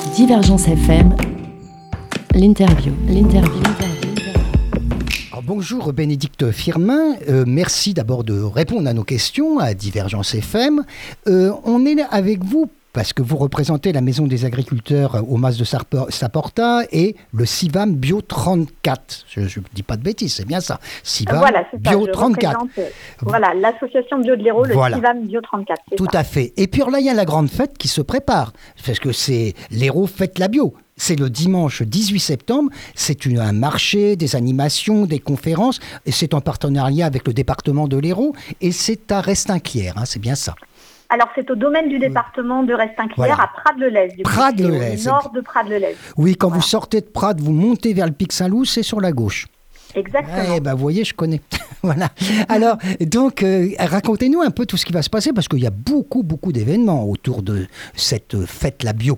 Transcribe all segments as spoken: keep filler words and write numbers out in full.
Divergence F M, l'interview, l'interview. Alors, bonjour Bénédicte Firmin, euh, merci d'abord de répondre à nos questions à Divergence F M. Euh, on est avec vous parce que vous représentez la Maison des agriculteurs au Mas de Saporta et le Civam Bio trente-quatre. Je ne dis pas de bêtises, c'est bien ça. Civam voilà, c'est Bio ça, trente-quatre. Euh, voilà, l'association Bio de l'Hérault, le voilà. Civam Bio trente-quatre. Tout ça. à fait. Et puis là, il y a la grande fête qui se prépare, parce que c'est l'Hérault fête la bio. C'est le dimanche dix-huit septembre, c'est une, un marché, des animations, des conférences, et c'est en partenariat avec le département de l'Hérault, et c'est à Restinclières, hein, c'est bien ça. Alors, c'est au domaine du département de Restinclières, Voilà. à Prades-le-Lez. Prades-le-Lez. Au nord de Prades-le-Lez. Oui, quand Voilà. vous sortez de Prades, vous montez vers le Pic Saint-Loup, c'est sur la gauche. Exactement. Eh ben, vous voyez, je connais. Voilà. Alors, donc, euh, racontez-nous un peu tout ce qui va se passer, parce qu'il y a beaucoup, beaucoup d'événements autour de cette fête la bio.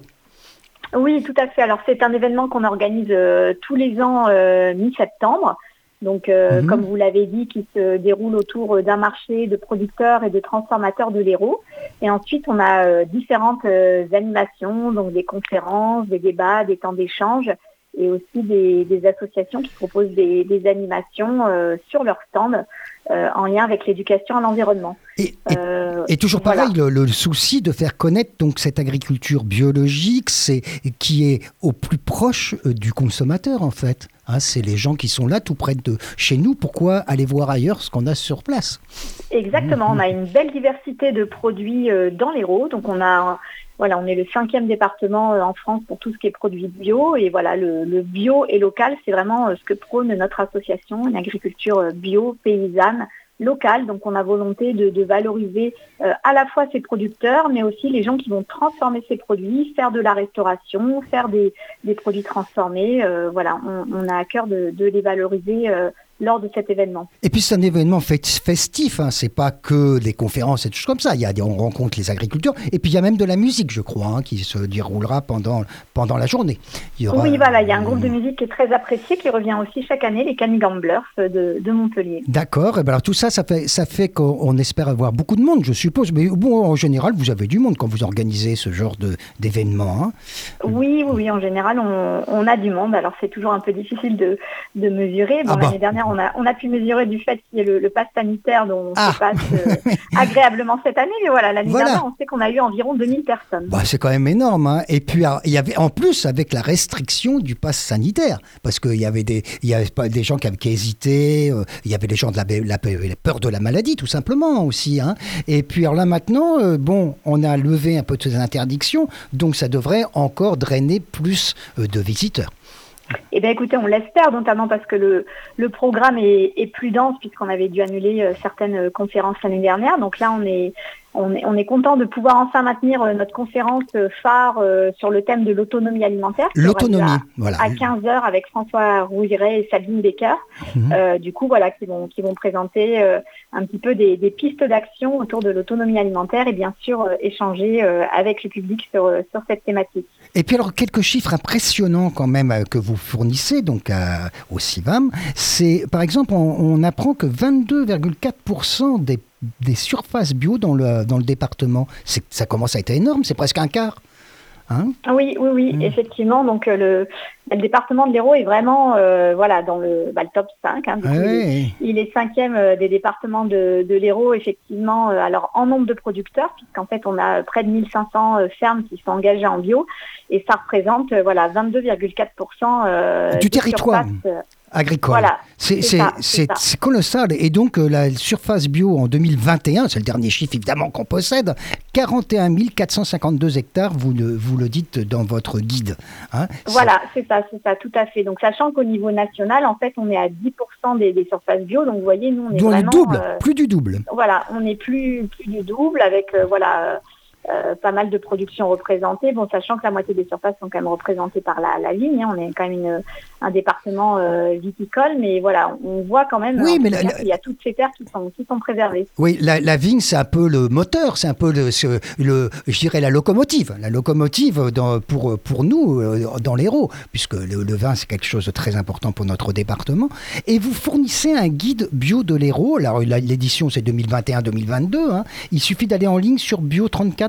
Oui, tout à fait. Alors, c'est un événement qu'on organise euh, tous les ans euh, mi-septembre. Donc, euh, Mhm. comme vous l'avez dit, qui se déroule autour d'un marché de producteurs et de transformateurs de l'Hérault. Et ensuite, on a euh, différentes euh, animations, donc des conférences, des débats, des temps d'échange, et aussi des, des associations qui proposent des, des animations euh, sur leur stand euh, en lien avec l'éducation à l'environnement. Et, et, Euh, et toujours voilà. pareil, le, le souci de faire connaître donc cette agriculture biologique, c'est qui est au plus proche euh, du consommateur en fait. Hein, c'est les gens qui sont là tout près de chez nous. Pourquoi aller voir ailleurs ce qu'on a sur place? Exactement, on a une belle diversité de produits euh, dans l'Hérault. Donc on a, voilà, on est le cinquième département euh, en France pour tout ce qui est produits bio. Et voilà, le, le bio et local, c'est vraiment euh, ce que prône notre association, une agriculture euh, bio, paysanne, locale. Donc on a volonté de, de valoriser euh, à la fois ces producteurs, mais aussi les gens qui vont transformer ces produits, faire de la restauration, faire des, des produits transformés. Euh, voilà, on, on a à cœur de, de les valoriser euh, lors de cet événement. Et puis c'est un événement fest- festif, hein. C'est pas que des conférences et des choses comme ça. Il y a des, on rencontre les agriculteurs et puis il y a même de la musique, je crois, hein, qui se déroulera pendant, pendant la journée. Il y aura, Oui, voilà, il y a un groupe de musique qui est très apprécié, qui revient aussi chaque année, les Canny Gamblers de, de Montpellier. D'accord. Et ben alors tout ça, ça fait, ça fait qu'on on espère avoir beaucoup de monde, je suppose. Mais bon, en général, vous avez du monde quand vous organisez ce genre de, d'événement. Hein. Oui, oui, oui, en général, on, on a du monde. Alors c'est toujours un peu difficile de, de mesurer. Bon, Ah bah. L'année dernière, on a, on a pu mesurer du fait qu'il y ait le, le pass sanitaire dont on Ah. se passe euh, agréablement cette année. Mais voilà, l'année Voilà. dernière, on sait qu'on a eu environ deux mille personnes. Bah, c'est quand même énorme. Hein. Et puis, alors, il y avait en plus avec la restriction du pass sanitaire, parce qu'il y avait des, il y avait pas des gens qui, avaient, qui hésitaient. Euh, il y avait les gens de la, la, la peur de la maladie, tout simplement aussi. Hein. Et puis, alors là maintenant, euh, bon, on a levé un peu toutes ces interdictions, donc ça devrait encore drainer plus euh, de visiteurs. Eh bien, écoutez, on l'espère, notamment parce que le, le programme est, est plus dense, puisqu'on avait dû annuler euh, certaines euh, conférences l'année dernière. Donc là, on est, on est, on est content de pouvoir enfin maintenir euh, notre conférence euh, phare euh, sur le thème de l'autonomie alimentaire. qui aura L'autonomie, lieu voilà. À, à quinze heures avec François Rouiret et Sabine Becker. Mhm. Euh, du coup, voilà, qui vont, qui vont présenter euh, un petit peu des, des pistes d'action autour de l'autonomie alimentaire et bien sûr euh, échanger euh, avec le public sur, euh, sur cette thématique. Et puis alors, quelques chiffres impressionnants quand même euh, que vous fournissez donc à- au Civam, c'est par exemple, on, on apprend que vingt-deux virgule quatre pour cent des, des surfaces bio dans le, dans le département, c'est, ça commence à être énorme, c'est presque un quart. Hein? Oui, oui, oui, Mm. effectivement. Donc euh, le, le département de l'Hérault est vraiment euh, voilà, dans le, bah, le top cinq. Hein, du coup, il, est, Ouais. il est cinquième euh, des départements de, de l'Hérault, effectivement, euh, alors en nombre de producteurs, puisqu'en fait on a près de mille cinq cents euh, fermes qui sont engagées en bio, et ça représente euh, voilà, vingt-deux virgule quatre pour cent euh, Du des territoire. surfaces, euh, Agricole. Voilà, c'est, c'est c'est, ça, c'est, c'est ça. c'est colossal. Et donc, euh, la surface bio en deux mille vingt et un, c'est le dernier chiffre évidemment qu'on possède, quarante et un mille quatre cent cinquante-deux hectares, vous le, vous le dites dans votre guide. Hein. Voilà, c'est ça, c'est ça, tout à fait. Donc, sachant qu'au niveau national, en fait, on est à dix pour cent des, des surfaces bio. Donc, vous voyez, nous, on est Dont le vraiment... double, euh, plus du double. Voilà, on est plus, plus du double avec, euh, voilà... euh, Euh, pas mal de productions représentées, bon, sachant que la moitié des surfaces sont quand même représentées par la, la vigne, hein. On est quand même une, un département euh, viticole, mais voilà, on voit quand même Oui, en mais tout la- cas la- qu'il y a toutes ces terres qui sont, qui sont préservées. Oui, la, la vigne, c'est un peu le moteur, c'est un peu le, ce- le je dirais la locomotive. La locomotive dans, pour, pour nous, euh, dans l'Hérault, puisque le, le vin, c'est quelque chose de très important pour notre département. Et vous fournissez un guide bio de l'Hérault. Alors, la- l'édition, c'est deux mille vingt et un deux mille vingt-deux. Hein. Il suffit d'aller en ligne sur bio trente-quatre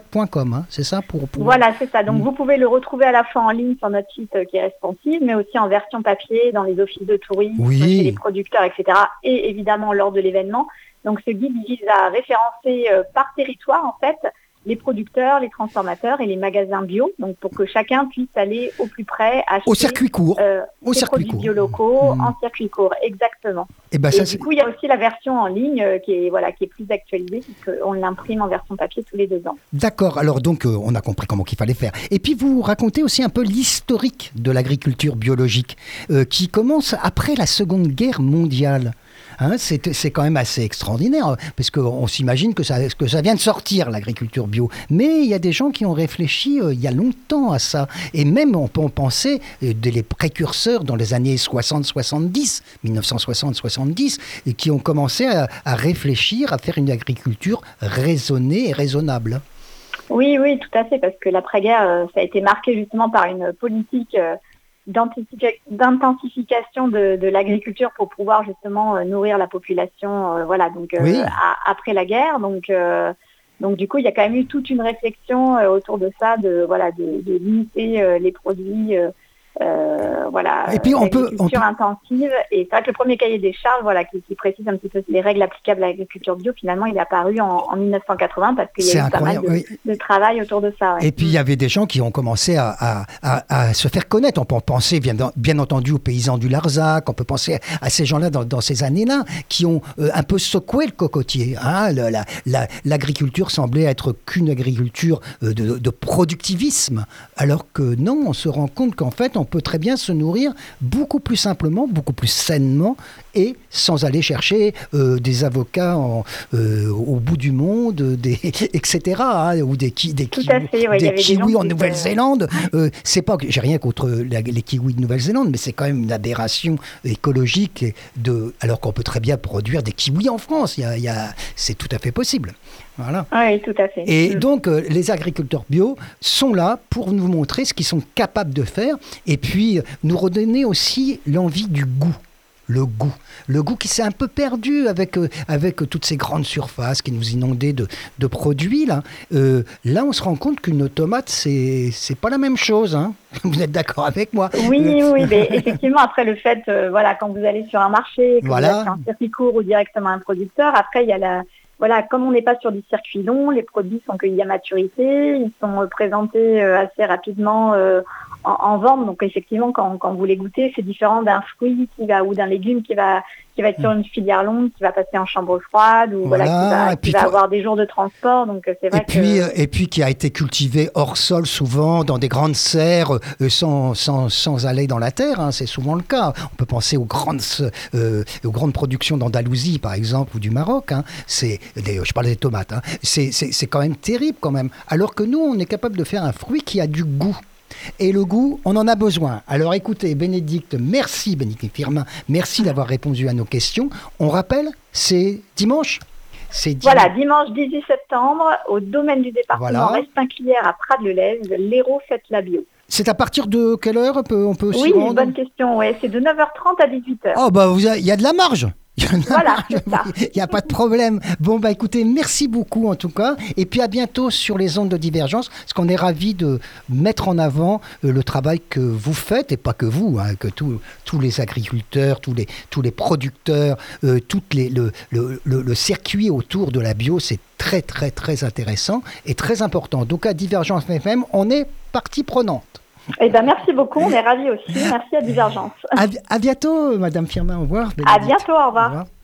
point com, hein, c'est ça pour, pour... Voilà, c'est ça. Donc, mmh. vous pouvez le retrouver à la fois en ligne sur notre site euh, qui est responsive, mais aussi en version papier dans les offices de tourisme, oui. chez les producteurs, et cetera. Et évidemment lors de l'événement. Donc, ce guide vise à référencer euh, par territoire, en fait, les producteurs, les transformateurs et les magasins bio, donc pour que chacun puisse aller au plus près acheter au circuit court, euh, au ses circuit produits court. bio locaux Mmh. en circuit court, exactement. Et, ben, et ça, du c'est... coup, il y a aussi la version en ligne euh, qui est voilà qui est plus actualisée puisqu'on l'imprime en version papier tous les deux ans. D'accord. Alors donc, euh, on a compris comment qu'il fallait faire. Et puis vous racontez aussi un peu l'historique de l'agriculture biologique, euh, qui commence après la Seconde Guerre mondiale. Hein, c'est, c'est quand même assez extraordinaire, parce qu'on s'imagine que ça, que ça vient de sortir, l'agriculture bio. Mais il y a des gens qui ont réfléchi euh, il y a longtemps à ça. Et même, on peut en penser, euh, des les précurseurs dans les années soixante soixante-dix, mille neuf cent soixante soixante-dix, et qui ont commencé à, à réfléchir, à faire une agriculture raisonnée et raisonnable. Oui, oui, tout à fait, parce que l'après-guerre, euh, ça a été marqué justement par une politique... Euh, d'intensification de, de l'agriculture pour pouvoir justement euh, nourrir la population, euh, voilà, donc euh, oui. à, après la guerre. Donc, euh, donc du coup, il y a quand même eu toute une réflexion euh, autour de ça, de voilà, de, de limiter euh, les produits, euh, euh, voilà, et puis on peut, on peut... intensive. Et c'est vrai que le premier cahier des charges, voilà, qui, qui précise un petit peu les règles applicables à l'agriculture bio, finalement, il est apparu en, en mille neuf cent quatre-vingts parce qu'il y a c'est eu pas mal de, oui. de travail autour de ça. Ouais. Et puis il y avait des gens qui ont commencé à, à, à, à se faire connaître. On peut penser bien, bien entendu aux paysans du Larzac, on peut penser à ces gens-là dans, dans ces années-là qui ont euh, un peu secoué le cocotier. Hein. Le, la, la, l'agriculture semblait être qu'une agriculture euh, de, de productivisme, alors que non, on se rend compte qu'en fait on peut très bien se nourrir beaucoup plus simplement, beaucoup plus sainement et sans aller chercher euh, des avocats en, euh, au bout du monde, des, et cetera. Hein, ou des, ki, des, ki, fait, ouais, des kiwis en qui Nouvelle-Zélande. Euh, c'est pas, j'ai rien contre la, les kiwis de Nouvelle-Zélande, mais c'est quand même une aberration écologique. De, alors qu'on peut très bien produire des kiwis en France. Il y a, il y a, c'est tout à fait possible. Voilà. Oui, tout à fait. Et mmh. donc, euh, les agriculteurs bio sont là pour nous montrer ce qu'ils sont capables de faire et puis euh, nous redonner aussi l'envie du goût. Le goût. Le goût qui s'est un peu perdu avec, euh, avec toutes ces grandes surfaces qui nous inondaient de, de produits. Là. Euh, là, on se rend compte qu'une tomate, c'est, c'est pas la même chose. Hein. Vous êtes d'accord avec moi? Oui, euh... oui, mais effectivement, après le fait, euh, voilà, quand vous allez sur un marché, quand voilà. vous allez sur un circuit court ou directement un producteur, après, il y a la... Voilà, comme on n'est pas sur du circuit long, les produits sont cueillis à maturité, ils sont euh, présentés euh, assez rapidement euh, en, en vente. Donc effectivement, quand, quand vous les goûtez, c'est différent d'un fruit qui va ou d'un légume qui va qui va être sur une filière longue, qui va passer en chambre froide ou voilà, voilà qui va, qui va faut... avoir des jours de transport. Donc c'est vrai et puis, que... et puis qui a été cultivé hors sol souvent dans des grandes serres sans, sans, sans aller dans la terre. Hein, c'est souvent le cas. On peut penser aux grandes, euh, aux grandes productions d'Andalousie par exemple ou du Maroc. Hein. C'est des, je parlais des tomates. Hein. C'est, c'est, c'est quand même terrible quand même. Alors que nous, on est capable de faire un fruit qui a du goût. Et le goût, on en a besoin. Alors écoutez, Bénédicte, merci Bénédicte Firmin, merci d'avoir répondu à nos questions. On rappelle, c'est dimanche c'est dimanche. Voilà, dimanche dix-huit septembre, au domaine du département voilà. Restinclière à Prades-le-Lez, l'Hérault fête la bio. C'est à partir de quelle heure on peut, on peut Oui, une bonne question, ouais. C'est de neuf heures trente à dix-huit heures. Oh bah, il y a de la marge. Voilà, c'est ça. Il n'y a pas de problème. Bon, bah écoutez, merci beaucoup en tout cas. Et puis à bientôt sur les ondes de Divergence, parce qu'on est ravis de mettre en avant euh, le travail que vous faites, et pas que vous, hein, que tous tous les agriculteurs, tous les, tous les producteurs, euh, toutes les, le, le, le, le circuit autour de la bio, c'est très très très intéressant et très important. Donc à Divergence F M, on est partie prenante. Eh ben, merci beaucoup, on est ravis aussi. Merci à Divergence. À, à bientôt, Madame Firmin, au revoir. À bientôt, au revoir. Au revoir.